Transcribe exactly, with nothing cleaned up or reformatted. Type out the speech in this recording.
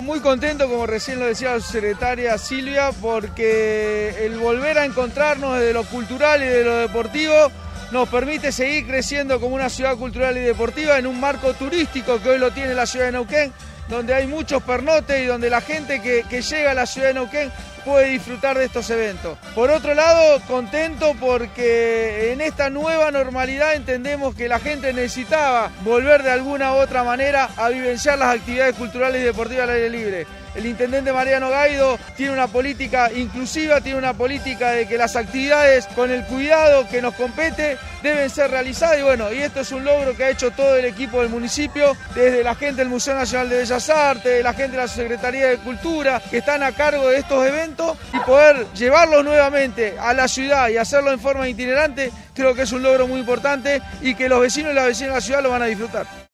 muy contento, como recién lo decía la secretaria Silvia, porque el volver a encontrarnos desde lo cultural y de lo deportivo nos permite seguir creciendo como una ciudad cultural y deportiva en un marco turístico que hoy lo tiene la ciudad de Neuquén, donde hay muchos pernotes y donde la gente que, que llega a la ciudad de Neuquén puede disfrutar de estos eventos. Por otro lado, contento porque en esta nueva normalidad entendemos que la gente necesitaba volver de alguna u otra manera a vivenciar las actividades culturales y deportivas al aire libre. El intendente Mariano Gaido tiene una política inclusiva, tiene una política de que las actividades con el cuidado que nos compete deben ser realizadas y bueno, y esto es un logro que ha hecho todo el equipo del municipio, desde la gente del Museo Nacional de Bellas Artes, la gente de la Secretaría de Cultura, que están a cargo de estos eventos y poder llevarlos nuevamente a la ciudad y hacerlo en forma itinerante, creo que es un logro muy importante y que los vecinos y las vecinas de la ciudad lo van a disfrutar.